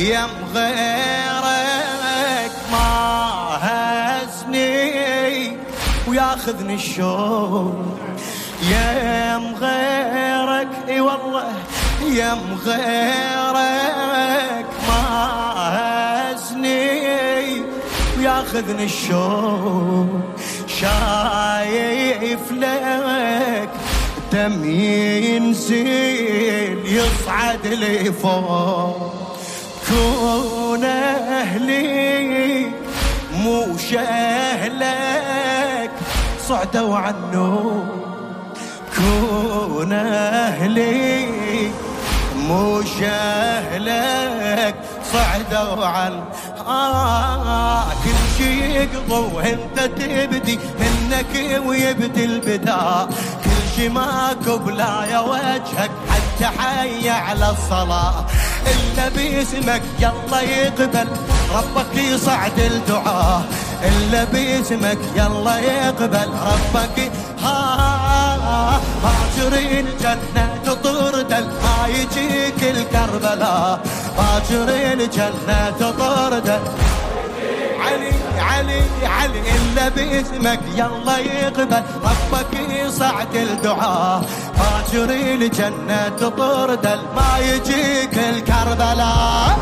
يم غيرك ما هزني وياخذني الشوق، يم غيرك اي والله يم غيرك ما هزني وياخذني الشوق، شايف لك دم ينزل يصعد لي فوق، كون أهلي مو شهلك صعدوا عنه، كون أهلي مو شهلك صعدوا عن كل شي يقضوا وانت تبدي منك ويبدي البداء، كل شي ماكو بلا يا وجهك حتى حي على الصلاة، إلا باسمك يلا يقبل ربك يصعد الدعاء، إلا باسمك يلا يقبل ربك هاجرين الجنة تطرد ما يجيك الكربلاء، هاجرين الجنة تطرد علي علي علي، إلا باسمك يلا يقبل ربك يصعد الدعاء، هاجري الجنة تطرد ما يجيك الكربلاء،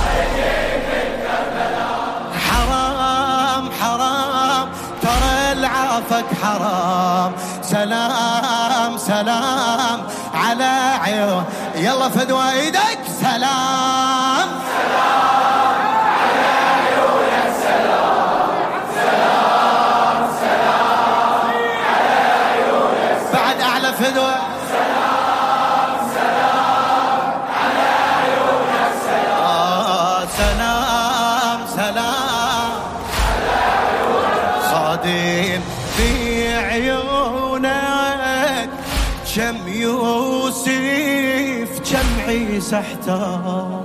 حرام حرام ترى العافك حرام، سلام سلام على عيون يلا فدوى ايدك، سلام سلام على عيونك، سلام سلام سلام على عيونك، بعد اعلى فدوى، سلام سلام على عيونك، سلام سلام سلام على عيونك، صادم في عيونك كم يوسف كم عيسى احتار،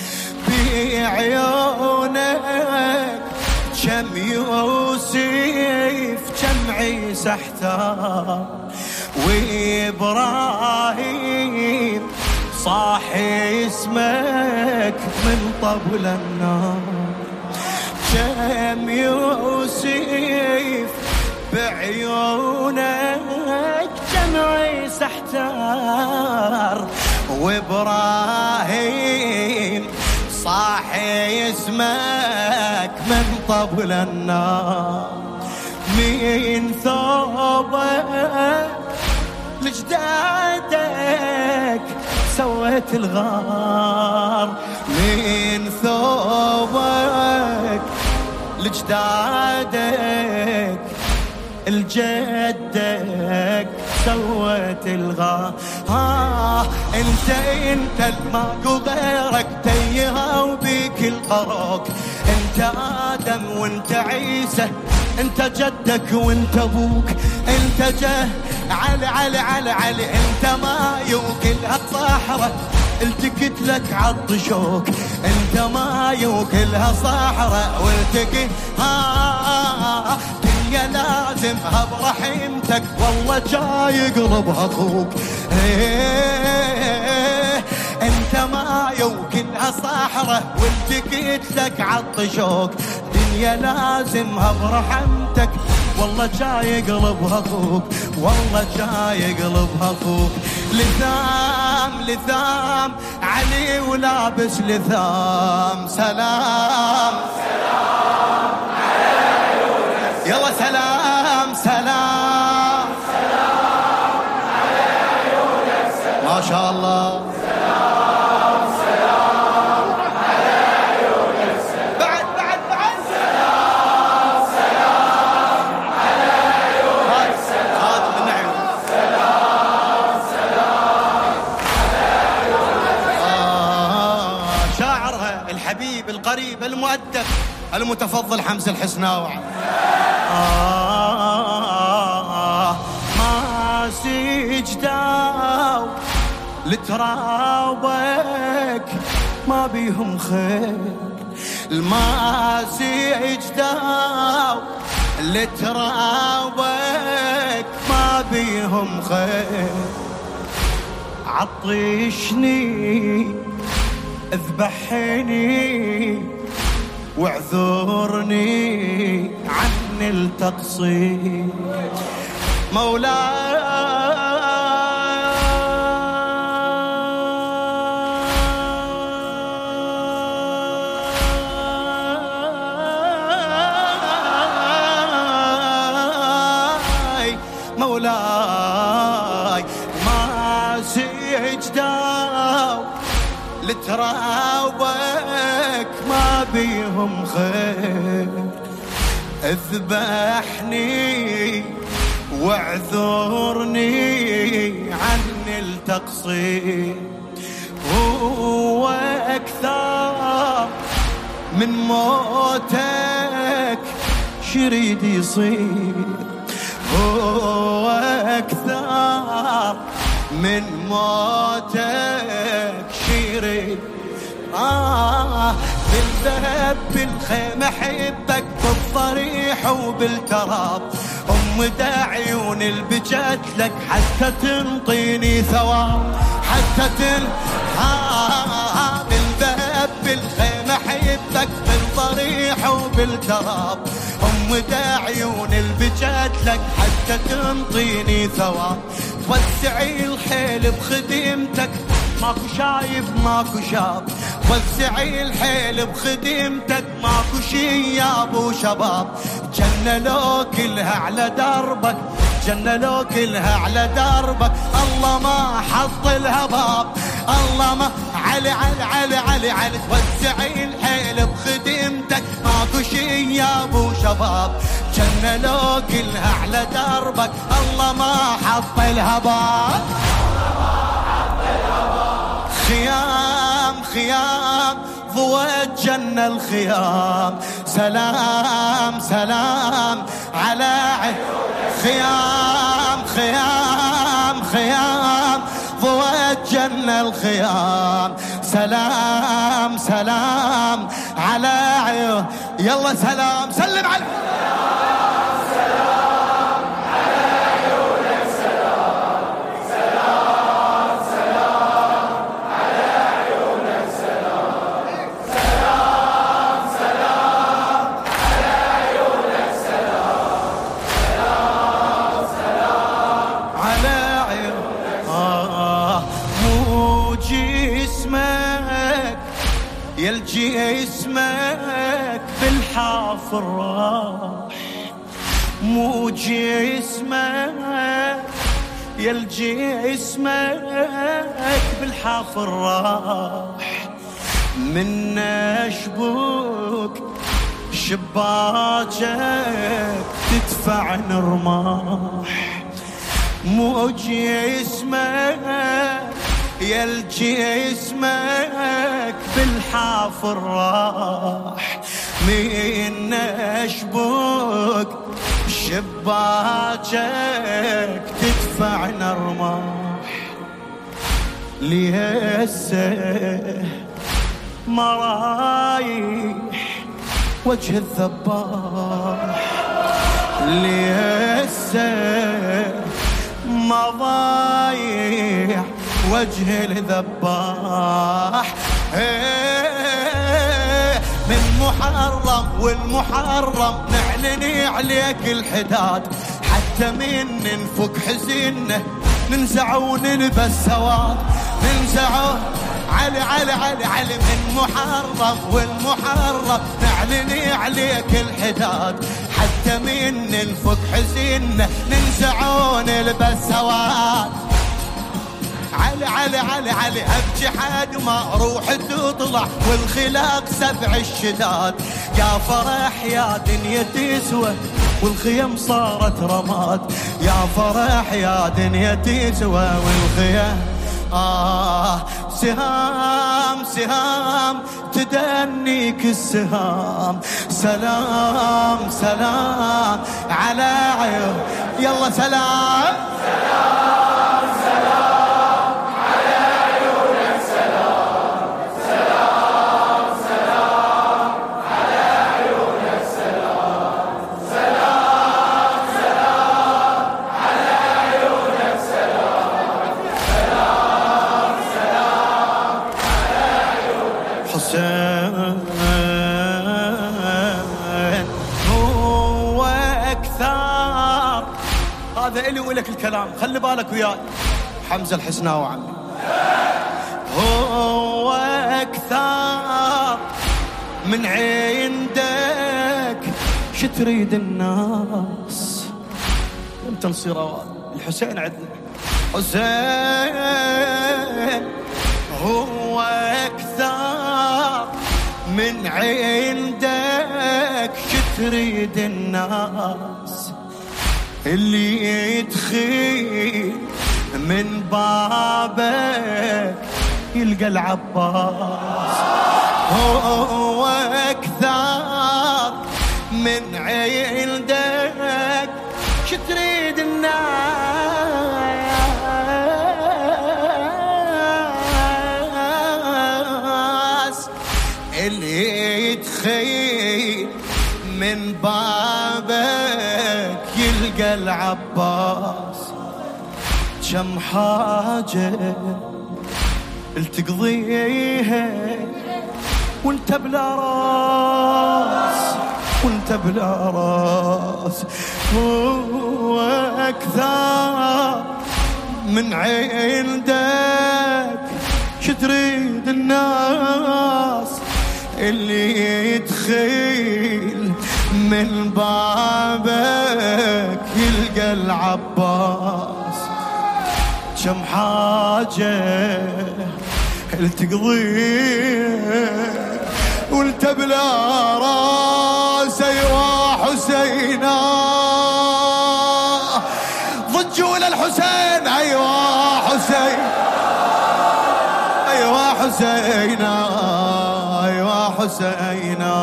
بعيونك كم يوسف كم عيسى احتار، وإبراهيم صاحي اسمك من طبل النار، كم يوسف بعيونك كم عيسى احتار، وإبراهيم صاحي اسمك من طبل النار، من ثوبك لجدادك سويت الغار، من ثوبك لجدادك الجدك سويت الغار، انت الماكو غيرك تيها وبيك القروك، انت آدم وانت عيسى انت جدك وانت ابوك، انت علي علي علي علي، انت ما يوكلها صحراء التقت لك عطشوك، انت ما يوكلها صحراء والتقي دنيا لازمها برحمتك والله جاي قلبها اخوك، انت ما يوكلها صحراء والتقت لك عطشوك، دنيا لازمها برحمتك والله جاي قلبها اخوك، والله جاي قلبها اخوك، لثام لثام علي ولابس لثام، سلام سلام على عيونك، يلا سلام سلام سلام على عيونك، ما شاء الله، سلام سلام على عيونك، بعد بعد بعد، سلام سلام على عيونك، خاتم النعيم، سلام سلام على عيونك، شاعرها الحبيب القريب المؤدب المتفضل حمزة الحسناوي، ما سجداو لترابك ما بيهم خير، ما سجداو لترابك ما بيهم خير، عطشني اذبحني واعذرني عن التقصير مولاي. مولاي ما سجدوا لترابك ما بيهم خير، اذبحني واعذرني عن التقصير. هو أكثر من موتك شريد يصير، هو أكثر من موتك شريد. بالذهب بالخيمة حبك بالضريح وبالتراب، أمدا عيون البجت لك حتى تنطيني ثواب، حتى بالذهب بالخيمة حبك بالضريح وبالتراب، أمدا عيون البجت لك حتى تنطيني ثواب. وسعي الحيل بخدمتك ماكو شايب ماكو شاب، وسعي الحيل بخدمتك ماكو شياب وشباب. جنة لو كلها على دربك، جنة لو كلها على دربك، الله ما حط لها باب، الله ما علي علي علي علي علي. وسعي الحيل بخدمتك ماكو شياب وشباب، جنة لو كلها على دربك، الله ما حط لها باب. خيام خيام ضوء الجنة الخيام، سلام سلام على خيام خيام خيام ضوء الجنة الخيام، سلام سلام على عيون. يلا سلام سلم على يلجي اسمك بالحافر راح، مو جسمك يلجي اسمك بالحافر راح. من اشبك شباكك تدفع رماح، مو جسمك يلجي اسمك بالحافر راح. من اشبك شباكك تدفع رماح، لهسه ما رايح وجه الذباح، لهسه ما ضايع وجه الذباح. من محرم والمحرم نعلن عليك الحداد، حتى من ننفك حزنه ننزع ونلبس سواد، ننزع علي علي علي علي. من محرم والمحرم نعلن عليك الحداد، حتى من ننفك حزنه ننزع ونلبس سواد. علي علي علي علي بجحد ما روح تطلع والخلاق سبع الشداد. يا فرح يا دنيا تسوى والخيم صارت رماد، يا فرح يا دنيا تسوى والخيم سهام سهام تدنيك السهام، سلام سلام على عيون. يلا سلام سلام سلام على عيونك، سلام سلام سلام على عيونك، سلام سلام سلام على عيونك، سلام سلام سلام على عيونك. حسين هو أكثر. هذا إلي ولك الكلام، خلي بالك وياي. حمزة الحسناوي عمي. هو أكثر من عندك، شو تريد الناس؟ انت نصير الحسين عندنا. حسين هو أكثر من عندك، شو تريد الناس؟ اللي يدخل من بابك يلقى العباس. هو أكثر من عندك، شو تريد الناس؟ اللي يدخل من بابك يلقى العباس. كم حاجة التقضيها وانت بلا راس، وانت بلا راس. هو أكثر من عندك، شو تريد الناس؟ اللي يدخل من بابك يلقى العباس. كم حاجة التقضيها وانت بلا راس. ايوا حسينا ضجوا للحسين. ايوا حسين، ايوا حسينا، ايوا حسينا.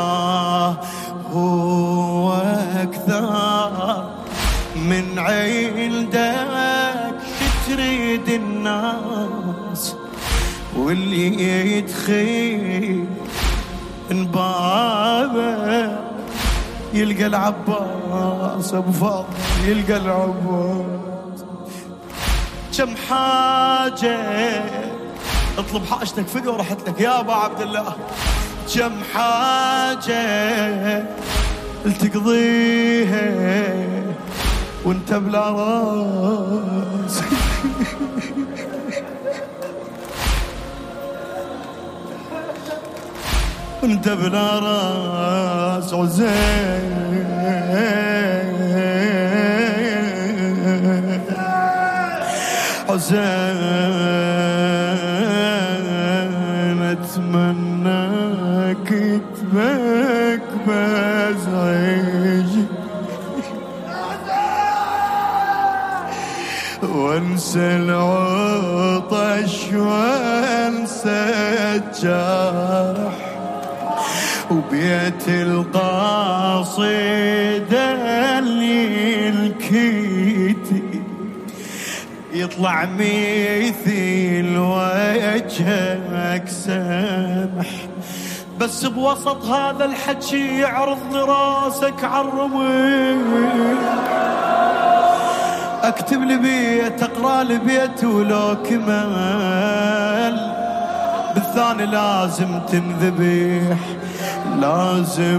هو أكثر من عندك، شو تريد الناس؟ واللي يدخل من بابك يلقى العباس. ابو فاضل يلقى العباس. كم حاجة اطلب حاجتك فدوى ورحت لك يا ابو عبد الله. كم حاجة التقضيها وانت بلا راس. وانت بلا راس. حسين حسين اتمناك كتبك بزعج وانسى العطش وانسى الجرح وبيت القاصدة اللي الكيتي يطلع مثيل وجهك سمح. بس بوسط هذا الحكي يعرض راسك عالرمل. اكتب لي بيت اقرا لي بيت ولو كمال. بالثاني لازم تنذبح، لازم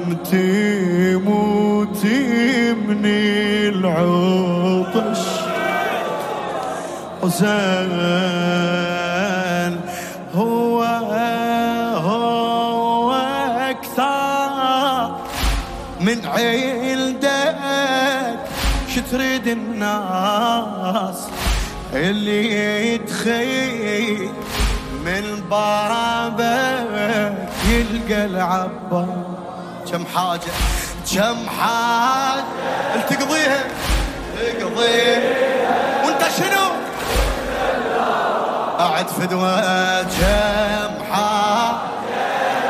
تموت من العطش. حسين هو أكثر من عندك، شو تريد الناس؟ اللي يدخل من بابك يلقى العباس. كم حاجة كم حاجة التقضيها وانت شنو قاعد فدوى. كم حاجة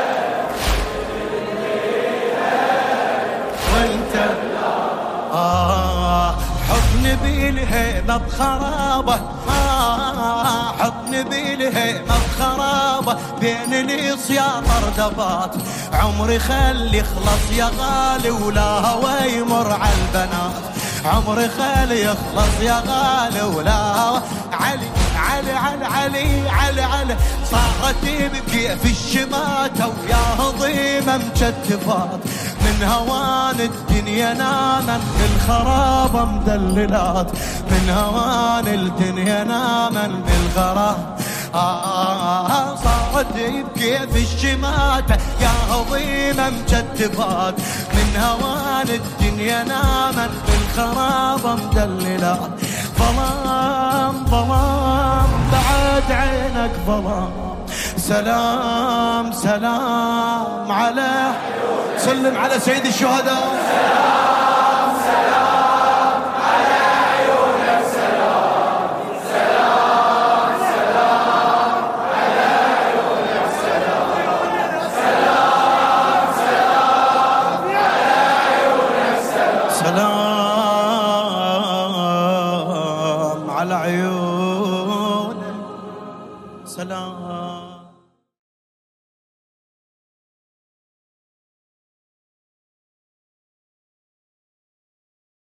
وانت حضن بالهيمة بخرابة. حضن بالهيمة بخرابة بين الإصياط ردبات. عمري خلي خلص يا غالي ولا هوى يمر عالبنات. عمري خالي يخلص يا غالي ولا علي علي علي علي علي علي صارت تبكي في الشماتة ويا هضيمة مشتفات من هوان الدنيا نامن بالخرابة مدللات من هوان الدنيا نامن بالخراب صارت تبكي في الشماتة يا هضيمة مشتفات من هوان الدنيا نامن بالخرابة مدللات ظلام ظلام بعد عينك ظلام سلام سلام على سلم على سيد الشهداء سلام سلام على عيونك سلام سلام سلام على عيونك سلام سلام سلام على عيونك سلام سلام على عيونك سلام